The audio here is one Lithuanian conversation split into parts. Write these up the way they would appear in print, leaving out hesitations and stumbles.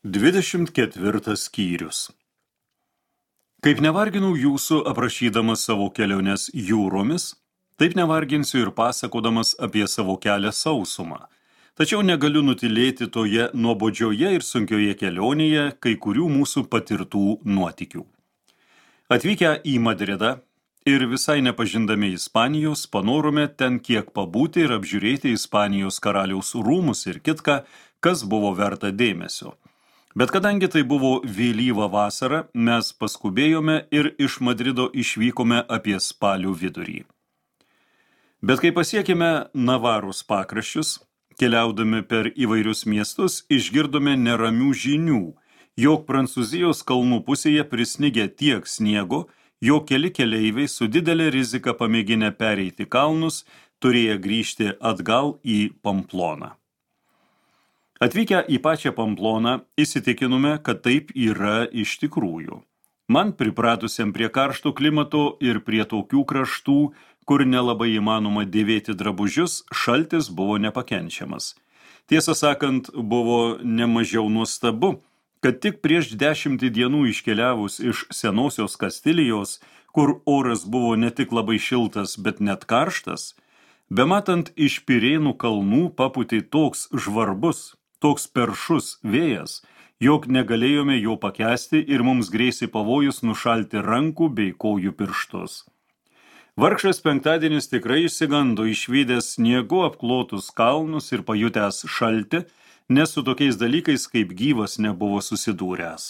24 skyrius. Kaip nevarginau jūsų aprašydamas savo keliones jūromis, taip nevarginsiu ir pasakodamas apie savo kelią sausumą. Tačiau negaliu nutilėti toje nuobodžioje ir sunkioje kelionėje kai kurių mūsų patirtų nuotykių. Atvykę į Madridą ir visai nepažindami Ispanijos, panorome ten kiek pabūti ir apžiūrėti Ispanijos karaliaus rūmus ir kitką, kas buvo verta dėmesio. Bet kadangi tai buvo vėlyva vasara, mes paskubėjome ir iš Madrido išvykome apie spalio vidurį. Bet kai pasiekėme Navaros pakraščius, keliaudami per įvairius miestus, išgirdome neramių žinių, jog Prancūzijos kalnų pusėje prisnigė tiek sniego, jog keli keleiviai su didelė rizika pamėginę pereiti kalnus, turėjo grįžti atgal į Pamploną. Atvykę į pačią Pamploną, įsitikinome, kad taip yra iš tikrųjų. Man pripratusiam prie karšto klimato ir prie tokių kraštų, kur nelabai įmanoma dėvėti drabužius, šaltis buvo nepakenčiamas. Tiesą sakant, buvo nemažiau nuostabu, kad tik prieš 10 dienų iškeliavus iš senosios Kastilijos, kur oras buvo ne tik labai šiltas, bet net karštas, bematant iš Pirėnų kalnų papūtė toks žvarbus, toks peršus vėjas, jog negalėjome jo pakęsti ir mums grėsė pavojus nušalti rankų bei kojų pirštus. Vargšas penktadienis tikrai išsigando išvydęs sniegu apklotus kalnus ir pajutęs šaltį, nes su tokiais dalykais kaip gyvas nebuvo susidūręs.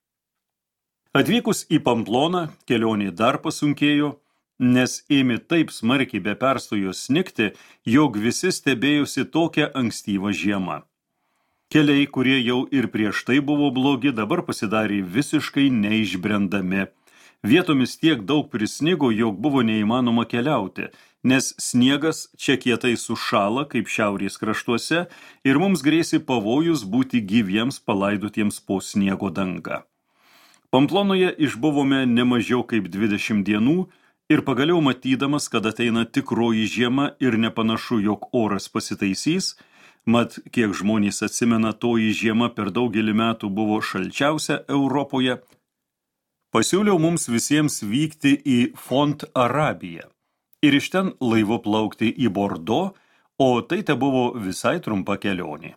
Atvykus į Pamploną, kelionė dar pasunkėjo, nes ėmė taip smarkiai be perstojo snigti, jog visi stebėjosi tokią ankstyvą žiemą. Keliai, kurie jau ir prieš tai buvo blogi, dabar pasidarė visiškai neišbrendami. Vietomis tiek daug prisnigo, jog buvo neįmanoma keliauti, nes sniegas čia kietai sušala kaip šiaurės kraštuose ir mums grėsė pavojus būti gyviems palaidotiems po sniego danga. Pamplonoje išbuvome ne mažiau kaip 20 dienų ir pagaliau matydamas, kad ateina tikroji žiema ir nepanašu, jog oras pasitaisys, mat, kiek žmonės atsimena, toji žiema per daugelį metų buvo šalčiausia Europoje, pasiūliau mums visiems vykti į Font-Arabiją ir iš ten laivu plaukti į Bordo, o tai tebuvo visai trumpa kelionė.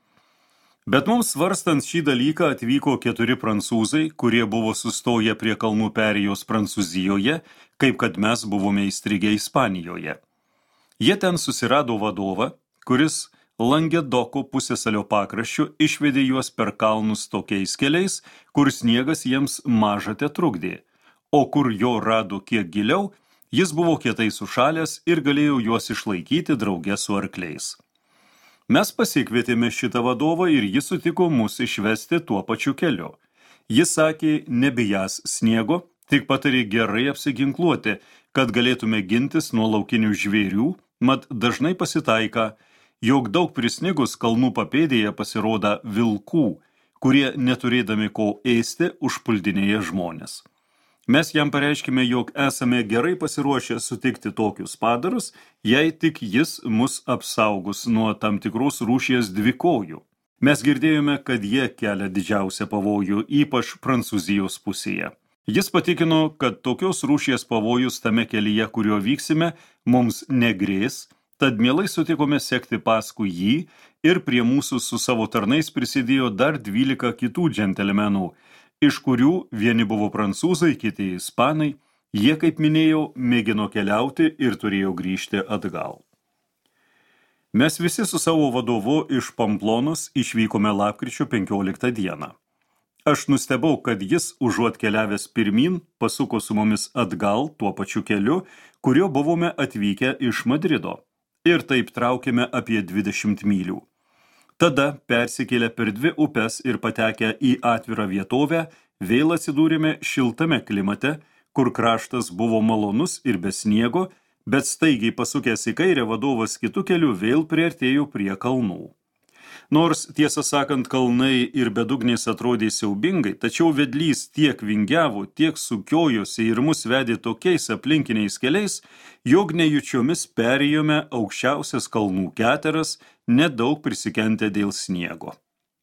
Bet mums svarstant šį dalyką atvyko 4 prancūzai, kurie buvo sustoję prie kalnų perėjos Prancūzijoje, kaip kad mes buvome įstrigę Ispanijoje. Jie ten susirado vadovą, kuris Langedoko pusiasalio pakraščiu išvedė juos per kalnus tokiais keliais, kur sniegas jiems maža tetrukdė, o kur jo rado kiek giliau, jis buvo kietai sušalęs ir galėjo juos išlaikyti drauge su arkliais. Mes pasikvietėme šitą vadovą ir jis sutiko mus išvesti tuo pačiu keliu. Jis sakė, nebijęs sniego, tik patarė gerai apsiginkluoti, kad galėtume gintis nuo laukinių žvėrių, mat dažnai pasitaika, jog daug prisnigus kalnų papėdėje pasiroda vilkų, kurie neturėdami ko ėsti užpuldinėja žmonės. Mes jam pareiškime, jog esame gerai pasiruošę sutikti tokius padarus, jei tik jis mus apsaugus nuo tam tikros rūšies dvikojų. Mes girdėjome, kad jie kelia didžiausią pavojų, ypač Prancūzijos pusėje. Jis patikino, kad tokios rūšies pavojus tame kelyje, kuriuo vyksime, mums negrės, tad mielai sutikome sekti paskui jį ir prie mūsų su savo tarnais prisidėjo dar 12 kitų džentelmenų, iš kurių vieni buvo prancūzai, kiti ispanai, jie, kaip minėjau, mėgino keliauti ir turėjo grįžti atgal. Mes visi su savo vadovu iš Pamplonos išvykome lapkričio 15 dieną. Aš nustebau, kad jis, užuot keliavęs pirmyn, pasuko su mumis atgal tuo pačiu keliu, kuriuo buvome atvykę iš Madrido. Ir taip traukėme apie 20 mylių. Tada, persikėlę per 2 upes ir patekę į atvirą vietovę, vėl atsidūrėme šiltame klimate, kur kraštas buvo malonus ir be sniego, bet staigiai pasukęs į kairę vadovas kitu keliu vėl priartėjo prie kalnų. Nors, tiesą sakant, kalnai ir bedugniais atrodė siaubingai, tačiau vedlys tiek vingiavo, tiek sukiojosi ir mus vedė tokiais aplinkiniais keliais, jog nejučiomis perėjome aukščiausias kalnų keteras, nedaug prisikentę dėl sniego.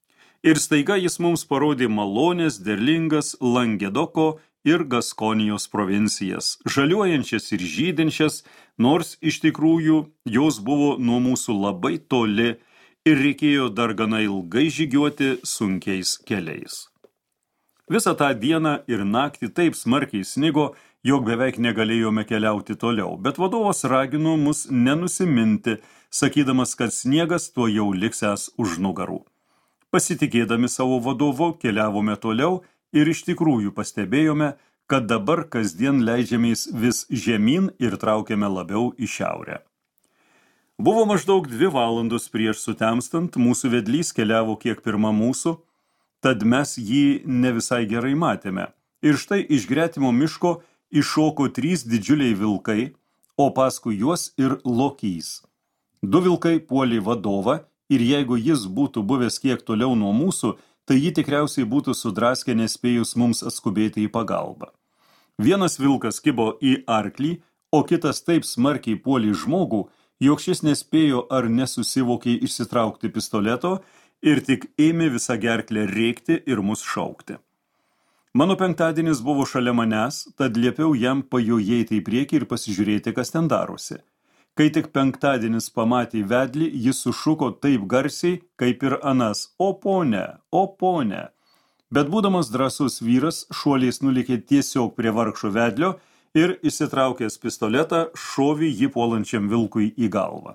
Ir staiga jis mums parodė malonės derlingas Langedoko ir Gaskonijos provincijas, žaliuojančias ir žydinčias, nors iš tikrųjų jos buvo nuo mūsų labai toli ir reikėjo dar gana ilgai žygiuoti sunkiais keliais. Visą tą dieną ir naktį taip smarkiai snigo, jog beveik negalėjome keliauti toliau, bet vadovas ragino mus nenusiminti, sakydamas, kad sniegas tuo jau liksęs už nugarų. Pasitikėdami savo vadovu keliavome toliau ir iš tikrųjų pastebėjome, kad dabar kasdien leidžiamės vis žemyn ir traukiame labiau į šiaurę. Buvo maždaug 2 valandos prieš sutemstant, mūsų vedlys keliavo kiek pirma mūsų, tad mes jį ne visai gerai matėme. Ir štai iš gretimo miško iššoko 3 didžiuliai vilkai, o paskui juos ir lokys. 2 vilkai puolė vadovą ir jeigu jis būtų buvęs kiek toliau nuo mūsų, tai jį tikriausiai būtų sudraskę nespėjus mums atskubėti į pagalbą. Vienas vilkas kibo į arklį, o kitas taip smarkiai puolė žmogų, jog šis nespėjo ar nesusivokė išsitraukti pistoleto ir tik ėmė visą gerklę rėkti ir mus šaukti. Mano penktadienis buvo šalia manęs, tad liepiau jam pajojėti į priekį ir pasižiūrėti, kas ten darosi. Kai tik penktadienis pamatė vedlį, jis sušuko taip garsiai, kaip ir anas, o pone. Bet būdamas drąsus vyras, šuoliais nulėkė tiesiog prie vargšo vedlio ir išsitraukęs pistoletą, šovė jį puolančiam vilkui į galvą.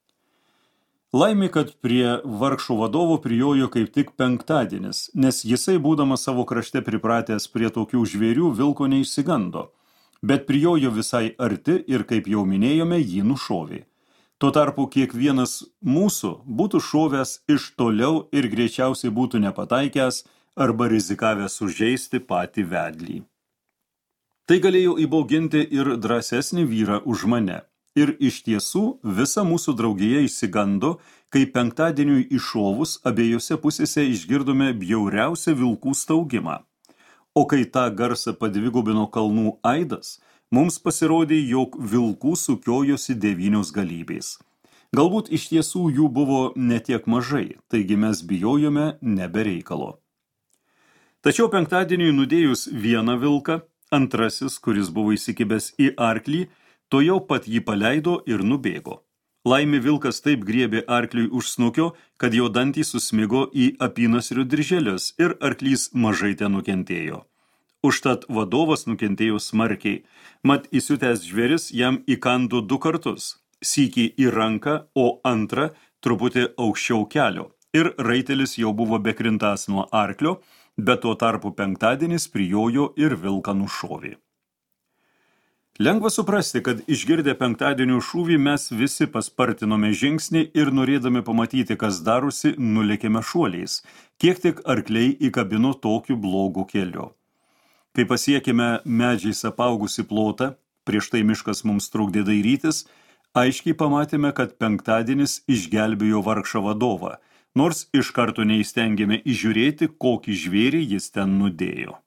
Laimė, kad prie vargšų vadovo prijojo kaip tik penktadienis, nes jisai, būdamas savo krašte pripratęs prie tokių žvėrių, vilko neišsigando, bet prijojo visai arti ir, kaip jau minėjome, jį nušovė. Tuo tarpu kiekvienas mūsų būtų šovęs iš toliau ir greičiausiai būtų nepataikęs arba rizikavęs sužeisti patį vedlį. Tai galėjo įbauginti ir drąsesnį vyrą už mane. Ir iš tiesų visa mūsų draugija išsigando, kai penktadieniui iššovus abiejose pusėse išgirdome bjauriausią vilkų staugimą. O kai tą garsą padvigubino kalnų aidas, mums pasirodė, jog vilkų sukiojosi 9 galybės. Galbūt iš tiesų jų buvo netiek mažai, taigi mes bijojome nebe reikalo. Tačiau penktadieniui nudėjus vieną vilką, antrasis, kuris buvo įsikibęs į arklį, to jau pat jį paleido ir nubėgo. Laimė vilkas taip griebė arkliui už snukio, kad jo dantys susmigo į apynasrių dirželius ir arklys mažai ten nukentėjo. Užtat vadovas nukentėjo smarkiai, mat įsiutęs žvėris jam įkando 2 kartus, sykį į ranką, o antrą truputį aukščiau kelio, ir raitelis jau buvo bekrintas nuo arklio, bet tuo tarpu penktadienis prijojo ir vilką nušovė. Lengva suprasti, kad išgirdę penktadienio šūvį mes visi paspartinome žingsnį ir norėdami pamatyti, kas darosi, nulėkėme šuoliais, kiek tik arkliai įkabino tokiu blogu keliu. Kai pasiekėme medžiais apaugusi plotą, prieš tai miškas mums trukdė dairytis, aiškiai pamatėme, kad penktadienis išgelbėjo vargšą vadovą, nors iš karto neįstengėme įžiūrėti, kokį žvėrį jis ten nudėjo.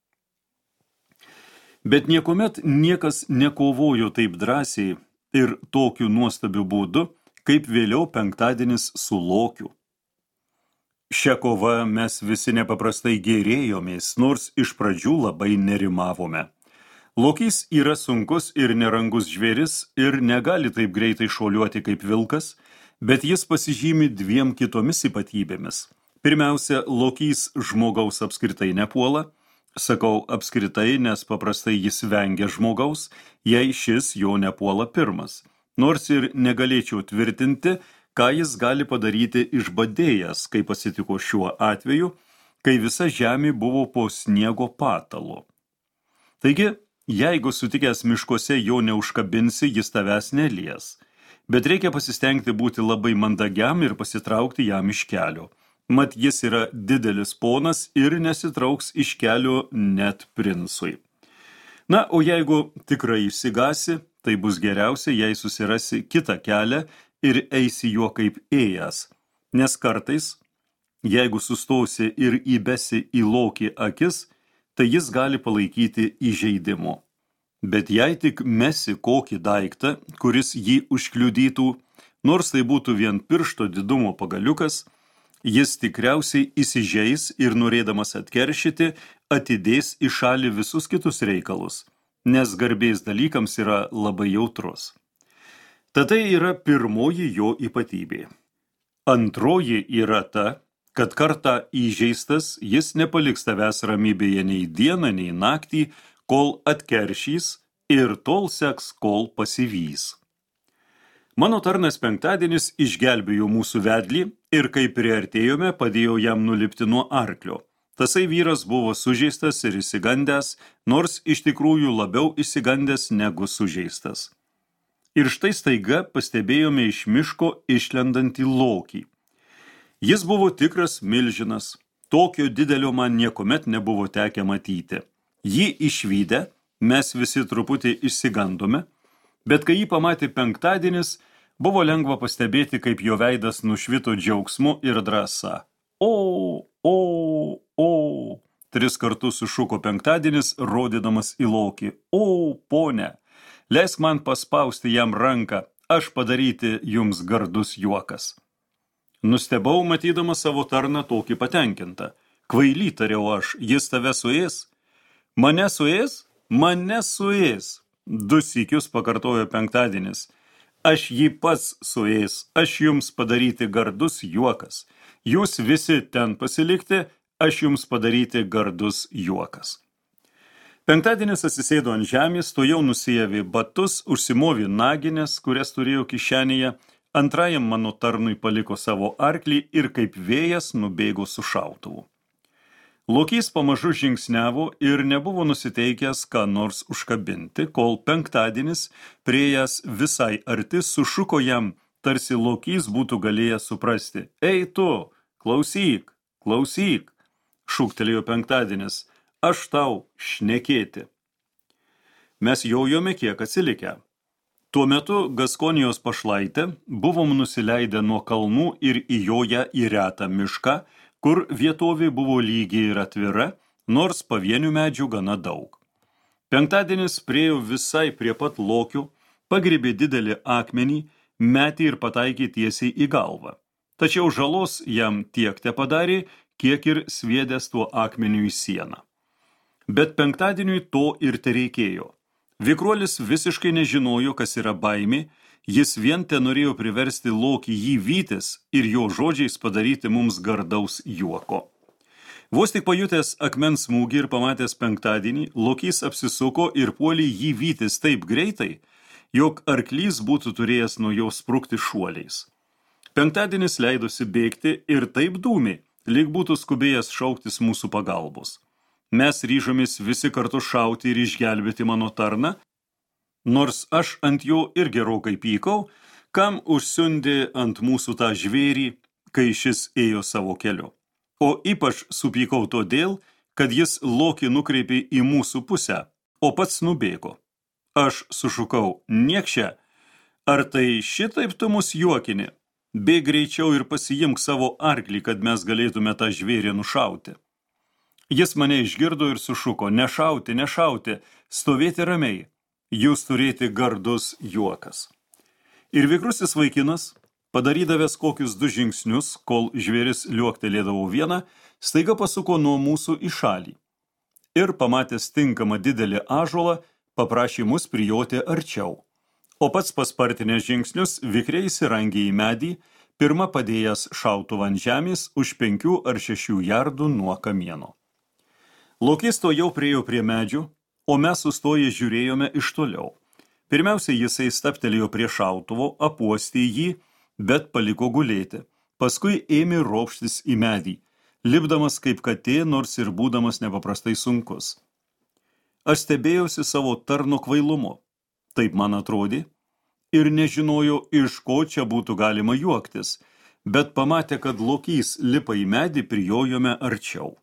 Bet niekuomet niekas nekovojo taip drąsiai ir tokiu nuostabiu būdu, kaip vėliau penktadienis su lokiu. Šią kovą mes visi nepaprastai gėrėjomės, nors iš pradžių labai nerimavome. Lokys yra sunkus ir nerangus žvėris ir negali taip greitai šuoliuoti kaip vilkas, bet jis pasižymi 2 kitomis ypatybėmis. Pirmiausia, lokys žmogaus apskritai nepuola. Sakau apskritai, nes paprastai jis vengia žmogaus, jei šis jo nepuola pirmas. Nors ir negalėčiau tvirtinti, ką jis gali padaryti išbadėjęs, kaip pasitiko šiuo atveju, kai visa žemė buvo po sniego patalu. Taigi, jeigu sutikęs miškuose jo neužkabinsi, jis tavęs nelies. Bet reikia pasistengti būti labai mandagiam ir pasitraukti jam iš kelio. Mat jis yra didelis ponas ir nesitrauks iš kelio net princui. Na, o jeigu tikrai išsigasi, tai bus geriausia, jei susirasi kitą kelią ir eisi juo kaip ėjęs. Nes kartais, jeigu sustosi ir įbesi į lokį akis, tai jis gali palaikyti įžeidimu. Bet jei tik mesi kokį daiktą, kuris jį užkliudytų, nors tai būtų vien piršto didumo pagaliukas, Jis tikriausiai įsižeis ir norėdamas atkeršyti, atidės į šalį visus kitus reikalus, nes garbės dalykams yra labai jautrus. Tad tai yra pirmoji jo ypatybė. Antroji yra ta, kad kartą įžeistas jis nepaliks tavęs ramybėje nei dieną, nei naktį, kol atkeršys ir tol seks, kol pasivys. Mano tarnas penktadienis išgelbėjo mūsų vedlį ir kai priartėjome, padėjo jam nulipti nuo arklio. Tasai vyras buvo sužeistas ir išsigandęs, nors iš tikrųjų labiau išsigandęs negu sužeistas. Ir štai staiga pastebėjome iš miško išlendantį lokį. Jis buvo tikras milžinas, tokio didelio man niekuomet nebuvo tekę matyti. Jį išvydę, mes visi truputį išsigandome, bet kai jį pamatė penktadienis, buvo lengva pastebėti, kaip jo veidas nušvito džiaugsmu ir drąsa. O, 3 kartus sušuko penktadienis, rodydamas į lokį. O, pone, leisk man paspausti jam ranką, aš padaryti jums gardus juokas. Nustebau, matydamas savo tarną tokį patenkintą. Kvaily, tariau aš, jis tave suės? Mane suės? Mane suės. 2 sykius pakartojo penktadienis. Aš jį pats suės, aš jums padaryti gardus juokas. Jūs visi ten pasilikti, aš jums padaryti gardus juokas. Penktadienis atsisėdo ant žemės, tojau nusiavė batus, užsimovė naginės, kurias turėjo kišenėje, antrajam mano tarnui paliko savo arklį ir kaip vėjas nubėgo su šautuvu. Lokys pamažu žingsniavo ir nebuvo nusiteikęs ką nors užkabinti, kol penktadienis, priėjęs visai arti, sušuko jam, tarsi lokys būtų galėjęs suprasti. Ei tu, klausyk, klausyk, šūktelėjo penktadienis, aš tau šnekėti. Mes jaujome kiek atsilikę. Tuo metu Gaskonijos pašlaitė buvom nusileidę nuo kalnų ir įjoję į retą mišką, kur vietovė buvo lygiai ir atvira, nors pavienių medžių gana daug. Penktadienis priėjo visai prie pat lokių, pagribė didelį akmenį, metė ir pataikė tiesiai į galvą. Tačiau žalos jam tiek tepadarė, kiek ir sviedęs tuo akmeniu į sieną. Bet penktadieniui to ir tereikėjo. Vikruolis visiškai nežinojo, kas yra baimė, jis vien tenorėjo priversti lokį jį vytis ir jo žodžiais padaryti mums gardaus juoko. Vos tik pajutęs akmens smūgį ir pamatęs penktadienį, lokys apsisuko ir puolė jį vytis taip greitai, jog arklys būtų turėjęs nuo jo sprukti šuoliais. Penktadienis leidosi bėgti ir taip dūmė, lyg būtų skubėjęs šauktis mūsų pagalbos. Mes ryžomės visi kartu šauti ir išgelbėti mano tarną, nors aš ant jo ir gerokai pykau, kam užsiundė ant mūsų tą žvėrį, kai šis ėjo savo keliu. O ypač supykau todėl, kad jis lokį nukreipė į mūsų pusę, o pats nubėgo. Aš sušukau, niekšė, ar tai šitaip tu mus juokini? Bėk greičiau ir pasiimk savo arklį, kad mes galėtume tą žvėrį nušauti. Jis mane išgirdo ir sušuko, nešauti, nešauti, stovėti ramiai. Jūs turėti gardus juokas. Ir vikrusis vaikinas, padarydavęs kokius 2 žingsnius, kol žvėris liuoktelėdavo vieną, staiga pasuko nuo mūsų į šalį. Ir pamatęs tinkamą didelį ąžuolą, paprašė mus prijoti arčiau. O pats paspartinęs žingsnius vikriai įsirangė į medį, pirma padėjęs šautuvą ant žemės už 5 ar 6 jardų nuo kamieno. Lokys to jau priėjo prie medžių, o mes sustoję žiūrėjome iš toliau. Pirmiausia, jisai staptelėjo prie šautuvo, apuostė jį, bet paliko gulėti. Paskui ėmė ropštis į medį, lipdamas kaip katė, nors ir būdamas nepaprastai sunkus. Aš stebėjausi savo tarno kvailumu, taip man atrodė, ir nežinojo, iš ko čia būtų galima juoktis, bet pamatė, kad lokys lipa į medį, prijojome arčiau.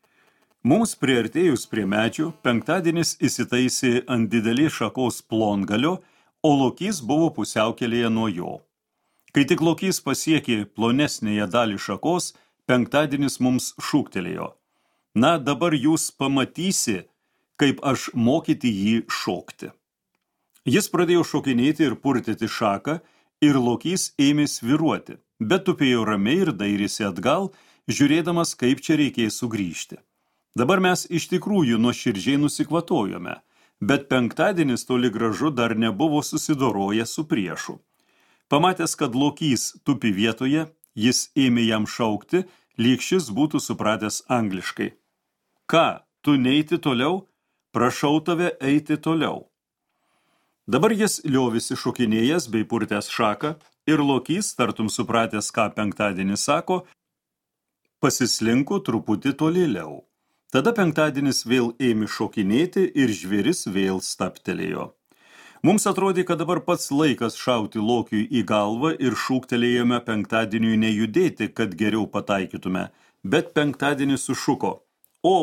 Mums priartėjus prie medžių, penktadienis įsitaisė ant didelės šakos plongalio, o lokys buvo pusiaukelėje nuo jo. Kai tik lokys pasiekė plonesnėje dalį šakos, penktadienis mums šūktelėjo. Na, dabar jūs pamatysi, kaip aš mokyti jį šokti. Jis pradėjo šokinėti ir purtyti šaką, ir lokys ėmė sviruoti. bet tupėjo ramiai ir dairėsi atgal, žiūrėdamas, kaip čia reikės sugrįžti. Dabar mes iš tikrųjų nuoširdžiai nusikvatojome, bet penktadienis toli gražu dar nebuvo susidorojęs su priešu. Pamatęs, kad lokys tupi vietoje, jis ėmė jam šaukti, lyg šis būtų supratęs angliškai. Ką, tu neiti toliau? Prašau tave eiti toliau. Dabar jis liovisi šokinėjęs bei purtęs šaką ir lokys, tartum supratęs, ką penktadienis sako, pasislinko truputį tolėliau. Tada penktadienis vėl ėmė šokinėti ir žvėris vėl staptelėjo. Mums atrodė, kad dabar pats laikas šauti lokiui į galvą ir šūktelėjome penktadieniui nejudėti, kad geriau pataikytume, bet penktadienis sušuko. O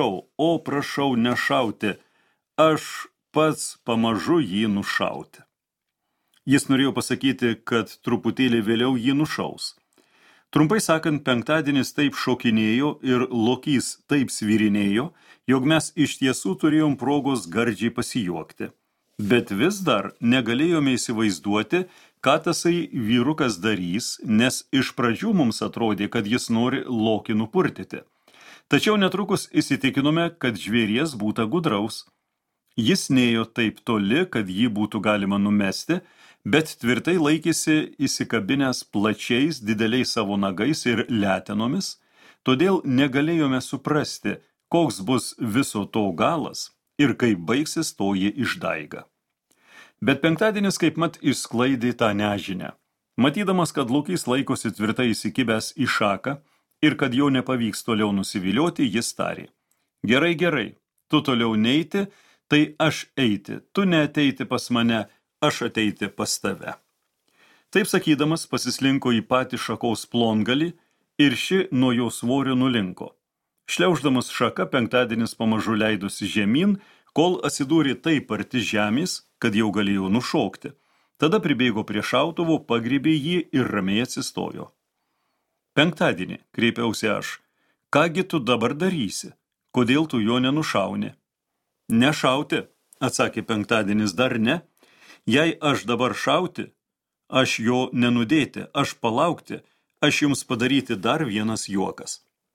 prašau, nešauti, aš pats pamažu jį nušauti. Jis norėjo pasakyti, kad truputėlį vėliau jį nušaus. Trumpai sakant, penktadienis taip šokinėjo ir lokys taip svyrinėjo, jog mes iš tiesų turėjom progos gardžiai pasijuokti. Bet vis dar negalėjome įsivaizduoti, ką tasai vyrukas darys, nes iš pradžių mums atrodė, kad jis nori lokį nupurtyti. Tačiau netrukus įsitikinome, kad žvėries būta gudraus. Jis nėjo taip toli, kad jį būtų galima numesti, bet tvirtai laikėsi įsikabinęs plačiais dideliais savo nagais ir letenomis, todėl negalėjome suprasti, koks bus viso to galas ir kaip baigsis toji išdaiga. Bet penktadienis kaipmat išsklaidė tą nežinią. Matydamas, kad lokys laikosi tvirtai įsikibęs į šaką ir kad jau nepavyks toliau nusivilioti, jis tarė. Gerai, tu toliau neiti, tai aš eiti, tu neateiti pas mane, aš ateiti pas tave. Taip sakydamas pasislinko į patį šakos plongalį ir ši nuo jo svorio nulinko. Šliauždamas šaka, penktadienis pamažu leidosi žemyn, kol atsidūrė taip arti žemės, kad jau galėjo nušokti. Tada pribėgo prie šautuvo, pagrybė jį ir ramiai atsistojo. Penktadienį, kreipiausi aš, kągi tu dabar darysi? Kodėl tu jo nenušauni? Nešauti, atsakė penktadienis, dar ne. Jei aš dabar šauti, aš jo nenudėti, aš palaukti, aš jums padaryti dar vienas juokas.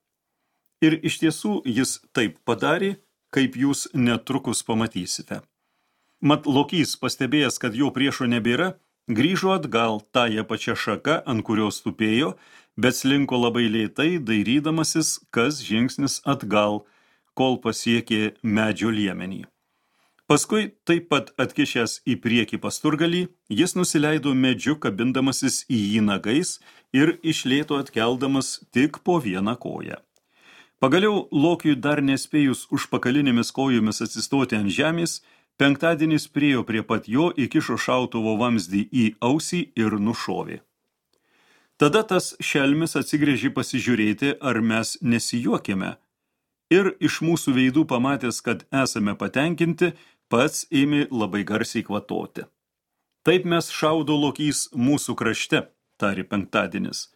Ir iš tiesų jis taip padarė, kaip jūs netrukus pamatysite. Mat lokys, pastebėjęs, kad jo priešo nebėra, grįžo atgal tąją pačią šaką, ant kurios tupėjo, bet slinko labai lėtai, dairydamasis, kas žingsnis atgal, kol pasiekė medžio liemenį. Paskui, taip pat atkišęs į priekį pasturgalį, jis nusileido medžiu, kabindamasis į jį nagais ir iš lėto atkeldamas tik po vieną koją. Pagaliau, lokiui dar nespėjus užpakalinėmis kojomis atsistoti ant žemės, penktadienis priėjo prie pat jo, įkišo šautuvo vamzdį į ausį ir nušovė. Tada tas šelmis atsigręžė pasižiūrėti, ar mes nesijuokėme, ir iš mūsų veidų pamatęs, kad esame patenkinti, pats ėmė labai garsiai kvatoti. Taip mes šaudo lokys mūsų krašte, tarė penktadienis.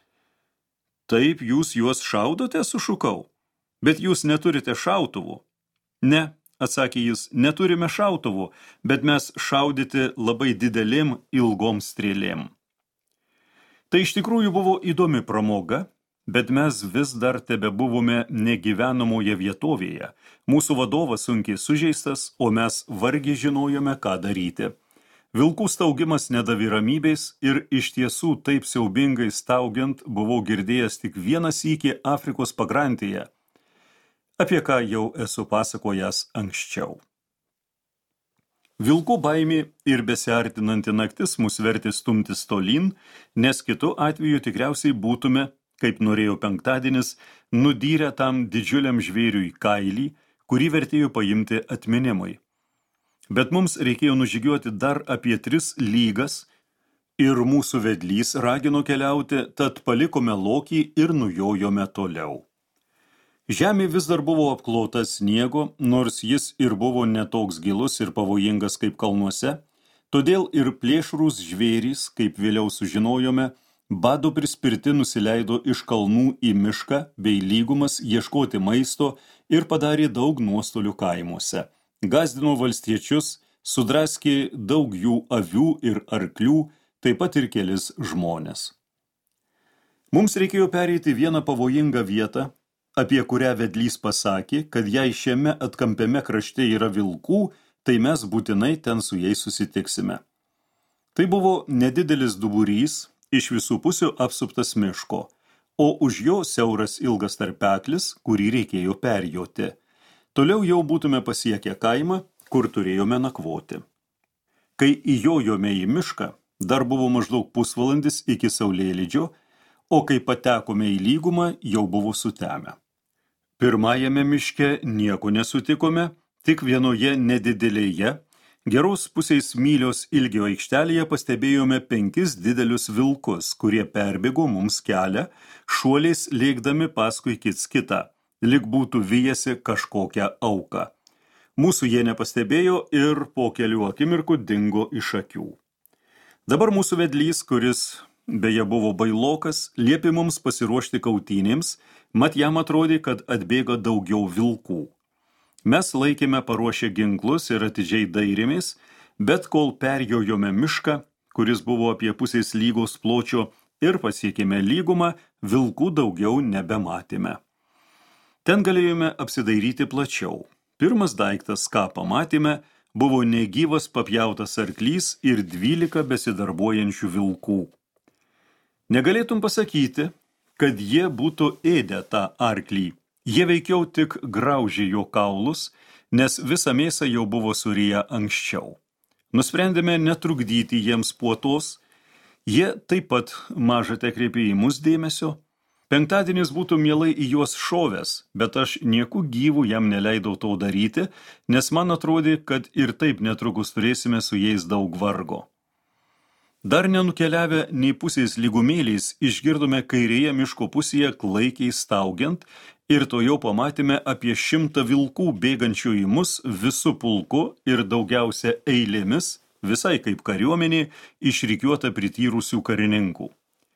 Taip jūs juos šaudote, sušukau, bet jūs neturite šautuvų. Ne, atsakė jis, neturime šautuvų, bet mes šaudyti labai didelėm ilgom strėlėm. Tai iš tikrųjų buvo įdomi pramoga, bet mes vis dar tebebuvome negyvenamoje vietovėje. Mūsų vadovas sunkiai sužeistas, o mes vargiai žinojome, ką daryti. Vilkų staugimas nedavė ramybės ir iš tiesų taip siaubingai staugiant buvau girdėjęs tik vieną sykį Afrikos pakrantėje, apie ką jau esu pasakojęs anksčiau. Vilkų baimė ir besiartinanti naktis mus vertė stumtis tolyn, nes kitu atveju tikriausiai būtume, kaip norėjo penktadienis, nudyrę tam didžiuliam žvėriui kailį, kurį vertėjo paimti atminimui. Bet mums reikėjo nužygiuoti dar apie 3 lygas ir mūsų vedlys ragino keliauti, tad palikome lokį ir nujojome toliau. Žemė vis dar buvo apklota sniego, nors jis ir buvo netoks gilus ir pavojingas kaip kalnuose, todėl ir plėšrūs žvėrys, kaip vėliau sužinojome, bado prispirti nusileido iš kalnų į mišką bei lygumas ieškoti maisto ir padarė daug nuostolių kaimuose. Gazdino valstiečius, sudraskė daug jų avių ir arklių, taip pat ir kelis žmones. Mums reikėjo pereiti vieną pavojingą vietą, apie kurią vedlys pasakė, kad jei šiame atkampiame krašte yra vilkų, tai mes būtinai ten su jais susitiksime. Tai buvo nedidelis duburys, iš visų pusių apsuptas miško, o už jo siauras ilgas tarpeklis, kurį reikėjo perjoti. Toliau jau būtume pasiekę kaimą, kur turėjome nakvoti. Kai įjojome į mišką, dar buvo maždaug pusvalandis iki saulėlydžio, o kai patekome į lygumą, jau buvo sutemę. Pirmajame miške nieko nesutikome, tik vienoje nedidelėje, geros pusės mylios ilgio aikštelėje pastebėjome 5 didelius vilkus, kurie perbėgo mums kelią, šuoliais lėkdami paskui kits kitą, lyg būtų vijęsi kažkokią auką. Mūsų jie nepastebėjo ir po kelių akimirkų dingo iš akių. Dabar mūsų vedlys, kuris beje buvo bailokas, liepė mums pasiruošti kautynėms, mat jam atrodė, kad atbėga daugiau vilkų. Mes laikėme paruošę ginklus ir atidžiai dairėmės, bet kol perjojome mišką, kuris buvo apie pusės lygos pločio, ir pasiekėme lygumą, vilkų daugiau nebematėme. Ten galėjome apsidairyti plačiau. Pirmas daiktas, ką pamatėme, buvo negyvas papjautas arklys ir 12 besidarbuojančių vilkų. Negalėtum pasakyti, kad jie būtų ėdę tą arklį. Jie veikiau tik graužė jo kaulus, nes visą mėsą jau buvo suriję anksčiau. Nusprendėme netrukdyti jiems puotos. Jie taip pat maža tekreipė į mus dėmesio. Penktadienis būtų mielai į juos šovęs, bet aš nieku gyvų jam neleidau to daryti, nes man atrodė, kad ir taip netrukus turėsime su jais daug vargo. Dar nenukeliavę nei pusės lygumėliais, išgirdome kairėje miško pusėje klaikiai staugiant ir to jau pamatėme apie 100 vilkų bėgančių į mus visu pulku ir daugiausia eilėmis, visai kaip kariuomenė, išrikiuota prityrusių karininkų.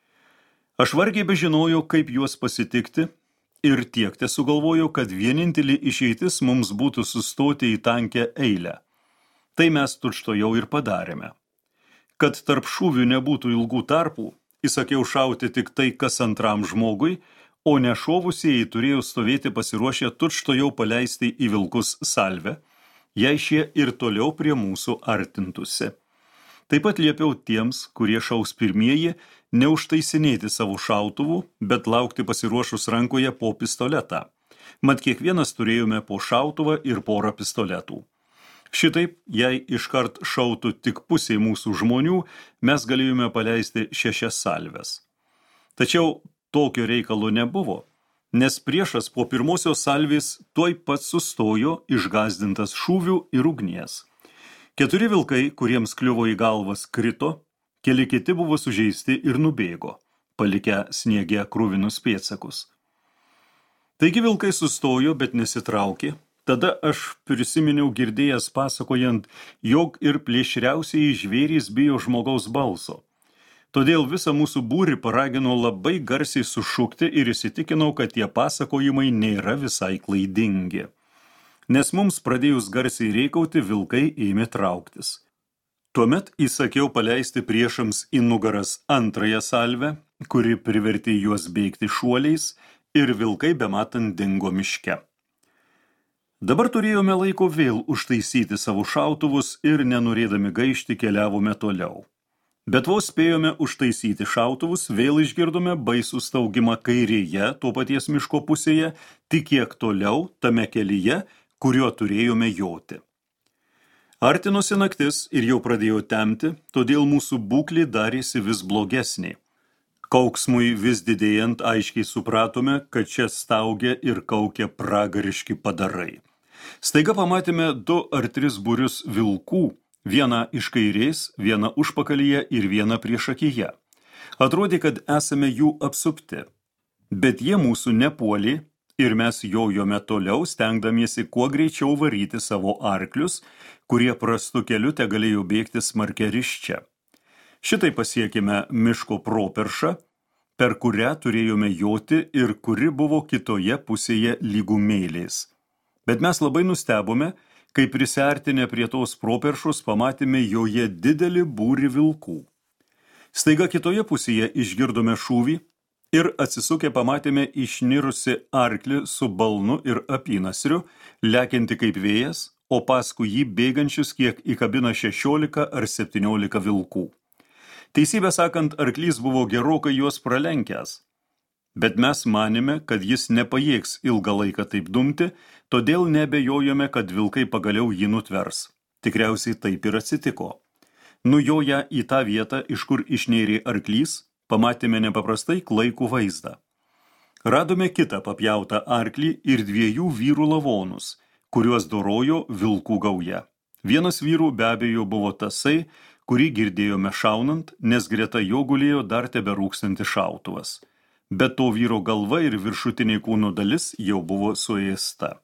Aš vargiai bežinojau, kaip juos pasitikti ir tiek tesugalvojau, kad vienintelė išeitis mums būtų sustoti į tankę eilę. Tai mes tučtuojau ir padarėme. Kad tarp šūvių nebūtų ilgų tarpų, įsakiau šauti tik tai kas antram žmogui, o nešovusieji turėjo stovėti pasiruošę tučtuojau paleisti į vilkus salvę, jei šie ir toliau prie mūsų artintųsi. Taip pat liepiau tiems, kurie šaus pirmieji, neužtaisinėti savo šautuvų, bet laukti pasiruošus rankoje po pistoletą. Mat kiekvienas turėjome po šautuvą ir porą pistoletų. Šitaip, jei iškart šautų tik pusė mūsų žmonių, mes galėjome paleisti 6 salves. Tačiau tokio reikalo nebuvo, nes priešas po pirmosios salvės tuoj pat sustojo išgąsdintas šūvių ir ugnies. 4 vilkai, kuriems kliuvo į galvas, krito, keli kiti buvo sužeisti ir nubėgo, palikę sniege kruvinus pėdsakus. Taigi vilkai sustojo, bet nesitraukė. Tada aš prisiminiau girdėjęs pasakojant, jog ir plėšriausiai žvėrys bijo žmogaus balso. Todėl visą mūsų būrį paragino labai garsiai sušukti ir įsitikinau, kad tie pasakojimai nėra visai klaidingi. Nes mums pradėjus garsiai reikauti, vilkai ėmė trauktis. Tuomet įsakiau paleisti priešams į nugaras antrąją salvę, kuri privertė juos bėgti šuoliais ir vilkai bematant dingo miške. Dabar turėjome laiko vėl užtaisyti savo šautuvus ir nenorėdami gaišti keliavome toliau. Bet vos spėjome užtaisyti šautuvus, vėl išgirdome baisų staugimą kairėje, to paties miško pusėje, tik kiek toliau, tame kelyje, kuriuo turėjome joti. Artinosi naktis ir jau pradėjo temti, todėl mūsų būklė darėsi vis blogesnė. Kauksmui vis didėjant aiškiai supratome, kad čia staugia ir kaukia pragariški padarai. Staiga pamatėme 2 ar 3 būrius vilkų, vieną iš kairės, vieną užpakalyje ir vieną priešakyje. Atrodė, kad esame jų apsupti, bet jie mūsų nepuolė, ir mes jojome toliau, stengdamiesi kuo greičiau varyti savo arklius, kurie prastu keliu tegalėjo bėgti smarkia risčia. Šitai pasiekėme miško properšą, per kurią turėjome joti ir kuri buvo kitoje pusėje lygumėlės. Bet mes labai nustebome, kai prisiartinę prie tos properšos pamatėme joje didelį būrį vilkų. Staiga kitoje pusėje išgirdome šūvį ir atsisukę pamatėme išnirusi arklį su balnu ir apynasriu, lekianti kaip vėjas, o paskui jį bėgančius kiek įkabina 16 ar 17 vilkų. Teisybę sakant, arklys buvo gerokai juos pralenkęs, bet mes manėme, kad jis nepajėgs ilgą laiką taip dumti, todėl nebejojome, kad vilkai pagaliau jį nutvers. Tikriausiai taip ir atsitiko. Nujoję į tą vietą, iš kur išnėrė arklys, pamatėme nepaprastai klaikų vaizdą. Radome kitą papjautą arklį ir 2 vyrų lavonus, kuriuos dorojo vilkų gauja. Vienas vyrų be abejo buvo tasai, kurį girdėjome šaunant, nes greta jo gulėjo dar teberūkstantis šautuvas. Bet to vyro galva ir viršutinė kūno dalis jau buvo suėsta.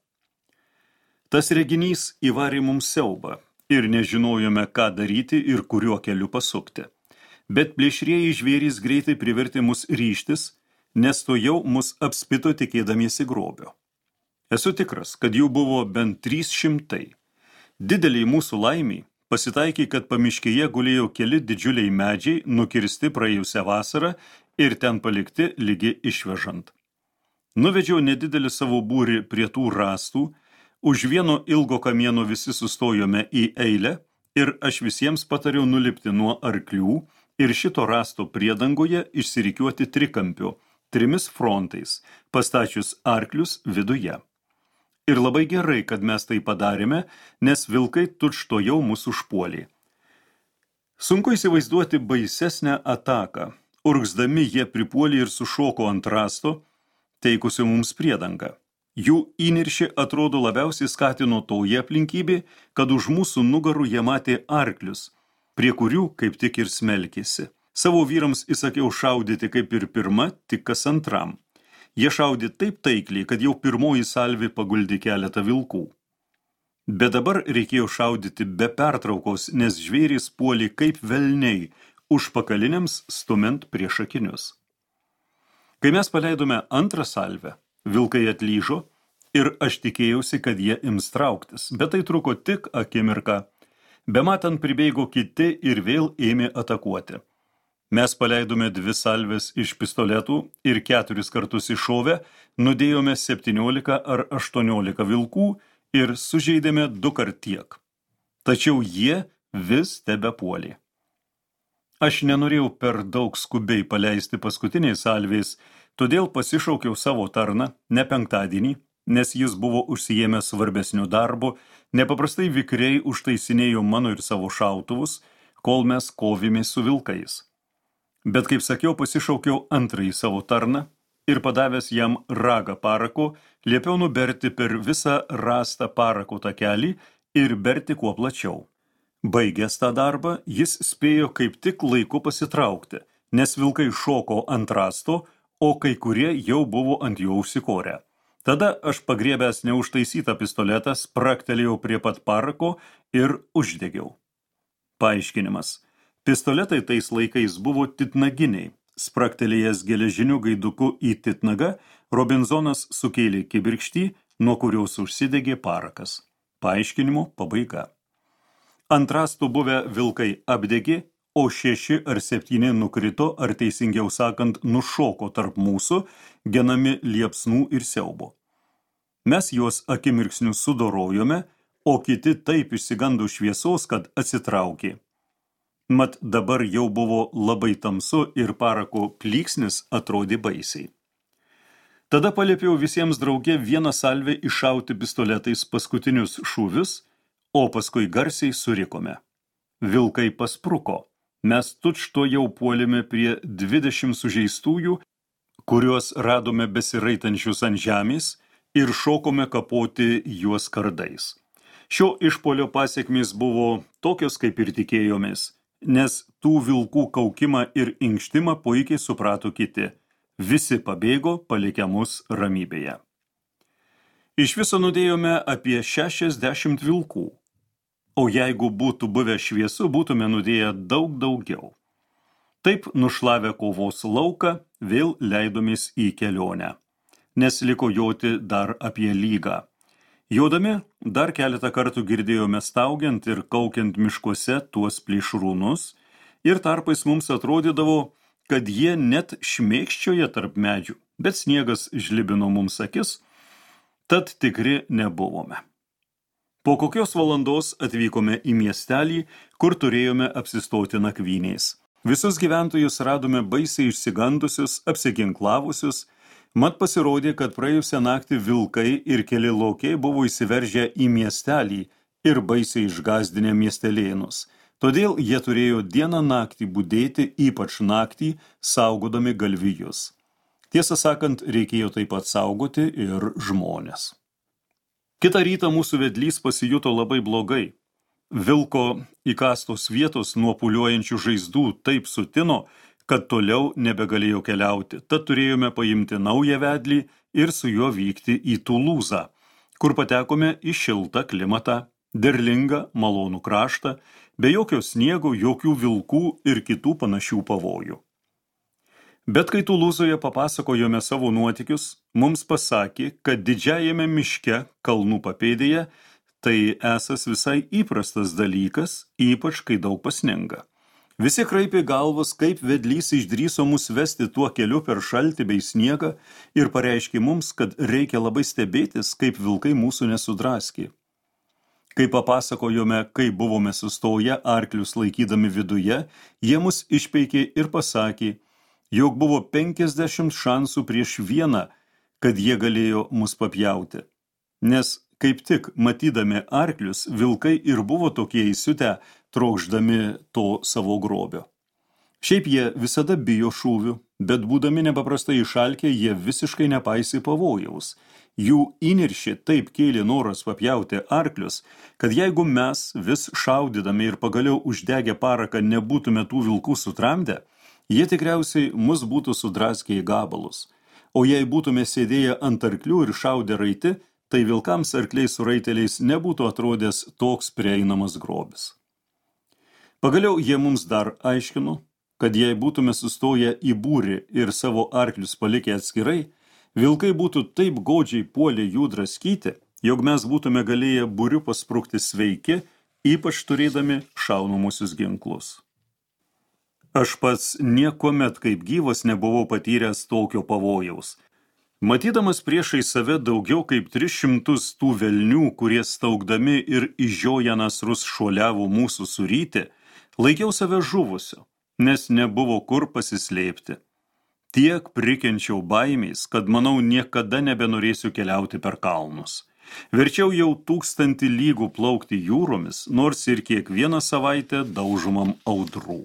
Tas reginys įvarė mums siaubą ir nežinojome, ką daryti ir kuriuo keliu pasukti. Bet plėšrieji žvėrys greitai privertė mus ryžtis, nes to jau mus apspito tikėdamiesi grobio. Esu tikras, kad jų buvo bent 300. Dideliai mūsų laimiai pasitaikė, kad pamiškėje gulėjo keli didžiuliai medžiai, nukirsti praėjusią vasarą ir ten palikti lygi išvežant. Nuvedžiau nedidelį savo būrį prie tų rąstų, už vieno ilgo kamieno visi sustojome į eilę ir aš visiems patariau nulipti nuo arklių ir šito rąsto priedangoje išsirikiuoti trikampiu, 3 frontais, pastačius arklius viduje. Ir labai gerai, kad mes tai padarėme, nes vilkai tučtuojau mūsų užpuolė. Sunku įsivaizduoti baisesnę ataką. Urgzdami jie pripuolė ir sušoko ant rąsto, teikusio mums priedangą. Jų įniršį atrodo labiausiai skatino toje aplinkybė, kad už mūsų nugarų jie matė arklius, prie kurių kaip tik ir smelkėsi. Savo vyrams įsakiau šaudyti kaip ir pirma, tik kas antram. Jie šaudė taip taikliai, kad jau pirmoji salvė paguldė keletą vilkų. Bet dabar reikėjo šaudyti be pertraukos, nes žvėrys puolė kaip velniai, užpakaliniams stumint priešakinius. Kai mes paleidome antrą salvę, vilkai atlyžo ir aš tikėjausi, kad jie ims trauktis, bet tai truko tik akimirką. Bematant pribėgo kiti ir vėl ėmė atakuoti. Mes paleidome 2 salves iš pistoletų ir 4 kartus iššovę, nudėjome 17 ar 18 vilkų ir sužeidėme 2 kart tiek. Tačiau jie vis tebepuolė. Aš nenorėjau per daug skubiai paleisti paskutiniais salvės, todėl pasišaukiau savo tarną ne penktadienį, nes jis buvo užsiėmęs svarbesnių darbų, nepaprastai vikriai užtaisinėjo mano ir savo šautuvus, kol mes kovėmės su vilkais. Bet, kaip sakiau, pasišaukiau antrąjį savo tarną ir padavęs jam ragą parako, liepiau nuberti per visą rastą parako takelį ir berti kuo plačiau. Baigęs tą darbą, jis spėjo kaip tik laiku pasitraukti, nes vilkai šoko ant rasto, o kai kurie jau buvo ant jo užsikorę. Tada aš pagriebęs neužtaisytą pistoletą spraktelėjau prie pat parako ir uždegiau. Paaiškinimas. Pistoletai tais laikais buvo titnaginiai. Spraktelėjęs geležiniu gaiduku į titnagą, Robinzonas sukėlė kibirkštį, nuo kurios užsidegė parakas. Paaiškinimo pabaiga. Ant rastų buvę vilkai apdegė, o 6 ar 7 nukrito, ar teisingiau sakant, nušoko tarp mūsų, genami liepsnų ir siaubo. Mes juos akimirksniu sudorojome, o kiti taip išsigando šviesos, kad atsitraukė. Mat dabar jau buvo labai tamsu ir parako plyksnis atrodė baisiai. Tada paliepiau visiems drauge vieną salvę iššauti pistoletais paskutinius šūvius, o paskui garsiai surikome. Vilkai paspruko. Mes tučtuojau puolėme prie 20 sužeistųjų, kuriuos radome besiraitančius ant žemės ir šokome kapoti juos kardais. Šio išpuolio pasekmės buvo tokios, kaip ir tikėjomės, nes tų vilkų kaukimą ir inkštimą puikiai suprato kiti. Visi pabėgo, palikę mus ramybėje. Iš viso nudėjome apie 60 vilkų. O jeigu būtų buvę šviesu, būtume nudėję daug daugiau. Taip nušlavę kovos lauką, vėl leidomės į kelionę, nes liko joti dar apie lygą. Jodami dar keletą kartų girdėjome staugiant ir kaukiant miškuose tuos plėšrūnus, ir tarpais mums atrodydavo, kad jie net šmėkščioja tarp medžių, bet sniegas žlibino mums akis, tad tikri nebuvome. Po kokios valandos atvykome į miestelį, kur turėjome apsistoti nakvyniais. Visus gyventojus radome baisiai išsigandusius, apsiginklavusius, mat pasirodė, kad praėjusią naktį vilkai ir keli laukiai buvo įsiveržę į miestelį ir baisiai išgazdinę miestelėnus. Todėl jie turėjo dieną naktį budėti, ypač naktį, saugodami galvijus. Tiesą sakant, reikėjo taip pat saugoti ir žmones. Kitą rytą mūsų vedlys pasijuto labai blogai. Vilko įkastos vietos nuo pūliuojančių žaizdų taip sutino, kad toliau nebegalėjo keliauti. Tad turėjome paimti naują vedlį ir su juo vykti į Tulūzą, kur patekome į šiltą klimatą, derlingą, malonų kraštą, be jokio sniego, jokių vilkų ir kitų panašių pavojų. Bet kai Tulūzoje papasakojome savo nuotykius, mums pasakė, kad didžiajame miške, kalnų papėdėje, tai esas visai įprastas dalykas, ypač kai daug pasninga. Visi kraipė galvas, kaip vedlys išdrįso mus vesti tuo keliu per šaltį bei sniegą ir pareiškė mums, kad reikia labai stebėtis, kaip vilkai mūsų nesudraskė. Kai papasakojome, kaip buvome sustoję arklius laikydami viduje, jie mus išpeikė ir pasakė, jog buvo 50 šansų prieš vieną, kad jie galėjo mus papjauti. Nes kaip tik matydami arklius, vilkai ir buvo tokie įsiutę, trokšdami to savo grobio. Šiaip jie visada bijo šūvių, bet būdami nepaprastai išalkę, jie visiškai nepaisė pavojaus. Jų įniršį taip kėlė noras papjauti arklius, kad jeigu mes vis šaudydami ir pagaliau uždegę paraką nebūtume tų vilkų sutramdę, jie tikriausiai mus būtų sudraskę į gabalus. O jei būtume sėdėję ant arklių ir šaudę raiti, tai vilkams arkliais su raiteliais nebūtų atrodęs toks prieinamas grobis. Pagaliau jie mums dar aiškino, kad jei būtume sustoję į būrį ir savo arklius palikę atskirai, vilkai būtų taip godžiai puolę jų draskyti, jog mes būtume galėję būriu pasprukti sveiki, ypač turėdami šaunamusius ginklus. Aš pats niekuomet kaip gyvas nebuvau patyręs tokio pavojaus. Matydamas priešai save daugiau kaip 300 tų velnių, kurie staugdami ir išžioję nasrus šuoliavo mūsų suryti, laikiau save žuvusiu, nes nebuvo kur pasislėpti. Tiek prikenčiau baimės, kad manau niekada nebenorėsiu keliauti per kalnus. Verčiau jau 1000 lygų plaukti jūromis, nors ir kiekvieną savaitę daužomam audrų.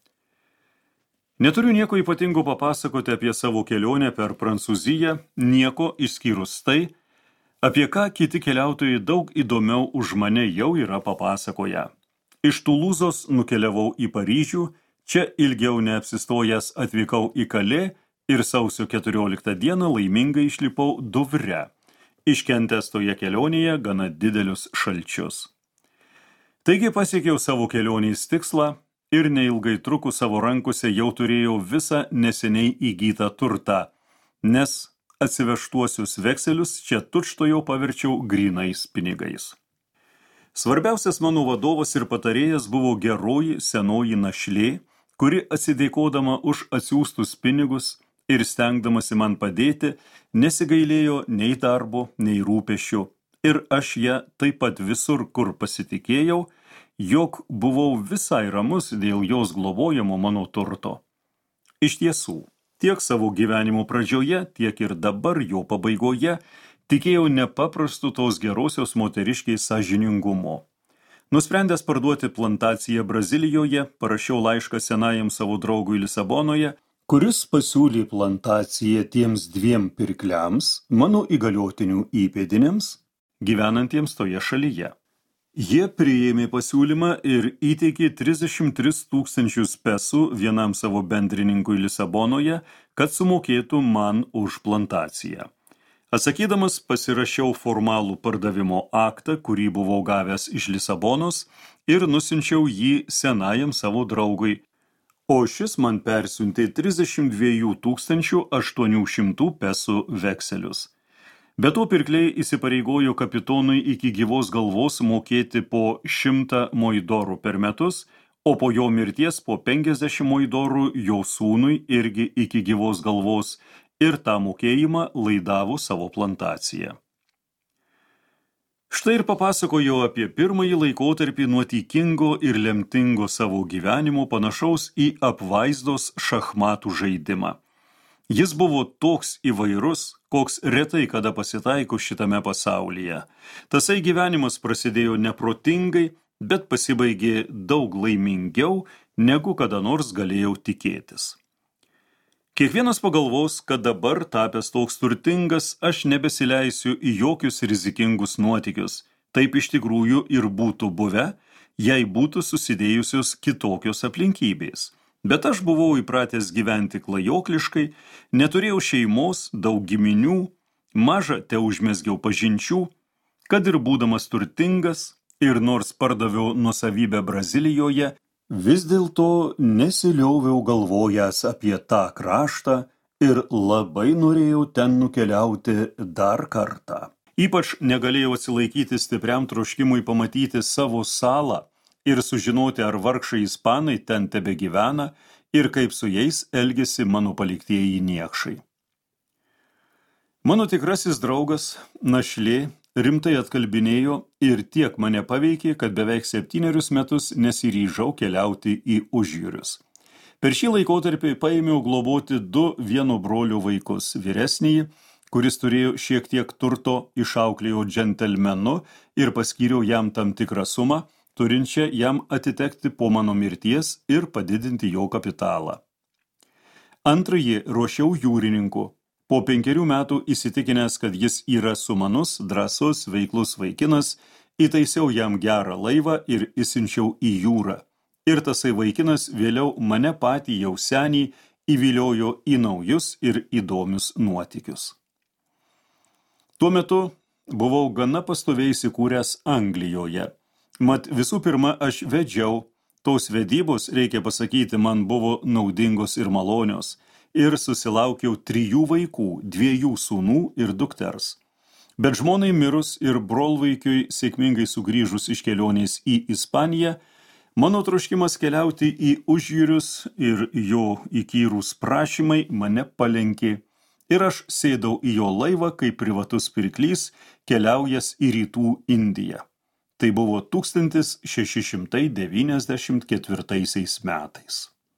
Neturiu nieko ypatingo papasakoti apie savo kelionę per Prancūziją, nieko išskyrus tai, apie ką kiti keliautojai daug įdomiau už mane jau yra papasakoję. Iš Tulūzos nukeliavau į Paryžių, čia ilgiau neapsistojęs atvykau į Kalė ir sausio 14 dieną laimingai išlipau Duvre, iškentęs toje kelionėje gana didelius šalčius. Taigi pasiekiau savo kelionės tikslą, ir neilgai trukus savo rankose jau turėjau visą neseniai įgytą turtą, nes atsivežtuosius vekselius čia tučtuojau paverčiau grynais pinigais. Svarbiausias mano vadovas ir patarėjas buvo geroji senoji našlė, kuri atsidėkodama už atsiųstus pinigus ir stengdamasi man padėti, nesigailėjo nei darbo, nei rūpesčių, ir aš ją taip pat visur, kur pasitikėjau, jog buvau visai ramus dėl jos globojamo mano turto. Iš tiesų, tiek savo gyvenimo pradžioje, tiek ir dabar jo pabaigoje tikėjau nepaprastu tos gerosios moteriškės sąžiningumo. Nusprendęs parduoti plantaciją Brazilijoje, parašiau laišką senajam savo draugui Lisabonoje, kuris pasiūlė plantaciją tiems 2 pirkliams, mano įgaliotinių įpėdiniams, gyvenantiems toje šalyje. Jie priėmė pasiūlymą ir įteikė 33 000 pesų vienam savo bendrininkui Lisabonoje, kad sumokėtų man už plantaciją. Atsakydamas pasirašiau formalų pardavimo aktą, kurį buvau gavęs iš Lisabonos, ir nusinčiau jį senajam savo draugui, o šis man persiuntė 32 800 pesų vekselius. Be to pirkliai įsipareigojo kapitonui iki gyvos galvos mokėti po 100 moidorų per metus, o po jo mirties po 50 moidorų jo sūnui irgi iki gyvos galvos ir tą mokėjimą laidavo savo plantaciją. Štai ir papasakojau apie pirmąjį laikotarpį nuotykingo ir lemtingo savo gyvenimo panašaus į apvaizdos šachmatų žaidimą. Jis buvo toks įvairus, koks retai kada pasitaiko šitame pasaulyje. Tasai gyvenimas prasidėjo neprotingai, bet pasibaigė daug laimingiau, negu kada nors galėjau tikėtis. Kiekvienas pagalvos, kad dabar tapęs toks turtingas, aš nebesileisiu į jokius rizikingus nuotykius. Taip iš tikrųjų ir būtų buvę, jei būtų susidėjusios kitokios aplinkybės. Bet aš buvau įpratęs gyventi klajokliškai, neturėjau šeimos, daug giminių, maža teužmesgiau pažinčių, kad ir būdamas turtingas ir nors pardaviau nuosavybę Brazilijoje, vis dėlto nesilioviau galvojęs apie tą kraštą ir labai norėjau ten nukeliauti dar kartą. Ypač negalėjau atsilaikyti stipriam troškimui pamatyti savo salą ir sužinoti, ar vargšai ispanai ten tebegyvena ir kaip su jais elgiasi mano paliktieji niekšai. Mano tikrasis draugas, našlė, rimtai atkalbinėjo ir tiek mane paveikė, kad beveik 7 metus nesiryžau keliauti į užjūrius. Per šį laikotarpį paėmiau globoti 2 vieno brolio vaikus. Vyresnįjį, kuris turėjo šiek tiek turto, išauklėjau džentelmenu ir paskyriau jam tam tikrą sumą, turinčią jam atitekti po mano mirties ir padidinti jo kapitalą. Antrąjį ruošiau jūrininku. Po 5 metų įsitikinęs, kad jis yra sumanus, drąsus, veiklus vaikinas, įtaisiau jam gerą laivą ir įsiunčiau į jūrą. Ir tasai vaikinas vėliau mane patį jau senį įviliojo į naujus ir įdomius nuotykius. Tuo metu buvau gana pastoviai įsikūręs Anglijoje. Mat visų pirma aš vedžiau, tos vedybos, reikia pasakyti, man buvo naudingos ir malonios, ir susilaukiau 3 vaikų, 2 sūnų ir dukters. Bet žmonai mirus ir brolvaikiui sėkmingai sugrįžus iš kelionės į Ispaniją, mano troškimas keliauti į užjūrius ir jo įkyrūs prašymai mane palenkė, ir aš sėdau į jo laivą kaip privatus pirklys, keliaujas į rytų Indiją. Tai buvo 1694 metais.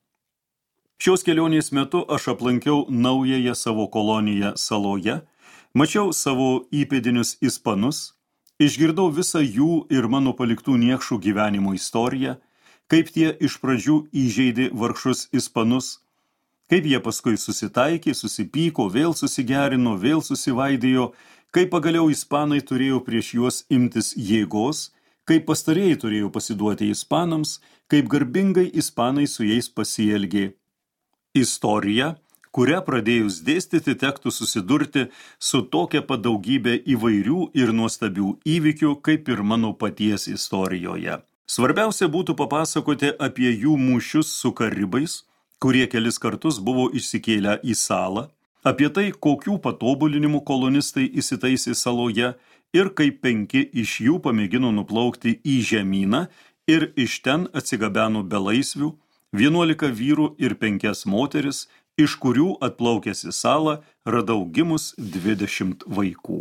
Šios kelionės metu aš aplankiau naująją savo koloniją saloje, mačiau savo įpėdinius ispanus, išgirdau visą jų ir mano paliktų niekšų gyvenimo istoriją, kaip tie iš pradžių įžeidė vargšus ispanus, kaip jie paskui susitaikė, susipyko, vėl susigerino, vėl susivaidėjo, kaip pagaliau ispanai turėjo prieš juos imtis jėgos, kaip pastarieji turėjo pasiduoti ispanams, kaip garbingai ispanai su jais pasielgė. Istorija, kurią pradėjus dėstyti tektų susidurti su tokia padaugybė įvairių ir nuostabių įvykių, kaip ir mano paties istorijoje. Svarbiausia būtų papasakoti apie jų mūšius su karibais, kurie kelis kartus buvo išsikėlę į salą, apie tai, kokių patobulinimų kolonistai įsitaisė saloje ir kaip 5 iš jų pamėgino nuplaukti į žemyną ir iš ten atsigabeno belaisvių, 11 vyrų ir 5 moteris, iš kurių atplaukęs į salą radau gimus 20 vaikų.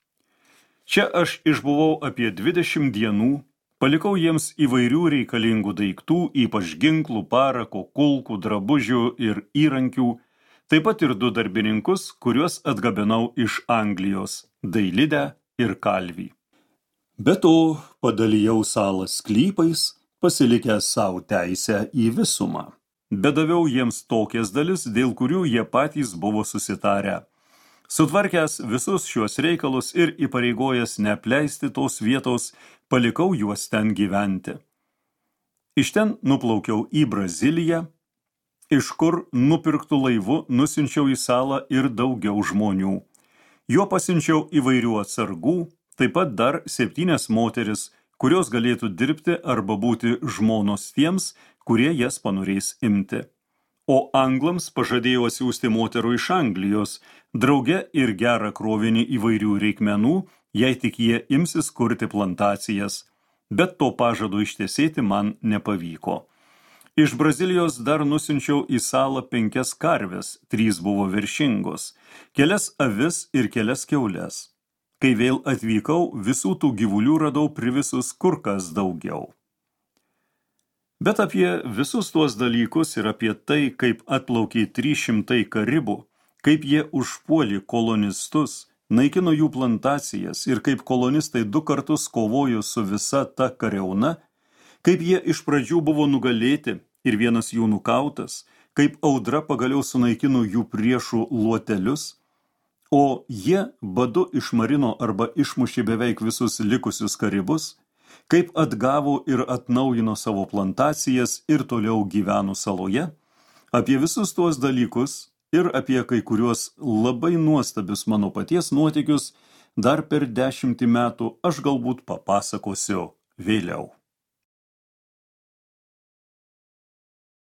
Čia aš išbuvau apie 20 dienų, palikau jiems įvairių reikalingų daiktų, ypač ginklų, parako, kulkų, drabužių ir įrankių, taip pat ir 2 darbininkus, kuriuos atgabenau iš Anglijos, Dailidę ir Kalvį. Be to, padalijau salą sklypais, pasilikęs savo teisę į visumą. Bedaviau jiems tokias dalis, dėl kurių jie patys buvo susitarę. Sutvarkęs visus šiuos reikalus ir įpareigojęs neapleisti tos vietos, palikau juos ten gyventi. Iš ten nuplaukiau į Braziliją, iš kur nupirktų laivu nusiunčiau į salą ir daugiau žmonių. Juo pasiunčiau įvairių atsargų, taip pat dar 7 moteris, kurios galėtų dirbti arba būti žmonos tiems, kurie jas panorės imti. O anglams pažadėjau atsiųsti moterų iš Anglijos, drauge ir gerą krovinį įvairių reikmenų, jei tik jie imsis kurti plantacijas, bet to pažado ištesėti man nepavyko. Iš Brazilijos dar nusiunčiau į salą 5 karves, 3 buvo viršingos, kelias avis ir kelias kiaules. Kai vėl atvykau, visų tų gyvulių radau privisus kur kas daugiau. Bet apie visus tuos dalykus ir apie tai, kaip atplaukė 300 karibų, kaip jie užpuolė kolonistus, naikino jų plantacijas ir kaip kolonistai 2 kartus kovojo su visa ta kariauna, kaip jie iš pradžių buvo nugalėti ir vienas jų nukautas, kaip audra pagaliau sunaikino jų priešų luotelius, o jie badu išmarino arba išmušė beveik visus likusius karibus, kaip atgavo ir atnaujino savo plantacijas ir toliau gyveno saloje, apie visus tuos dalykus ir apie kai kuriuos labai nuostabius mano paties nuotykius dar per 10 metų aš galbūt papasakosiu vėliau.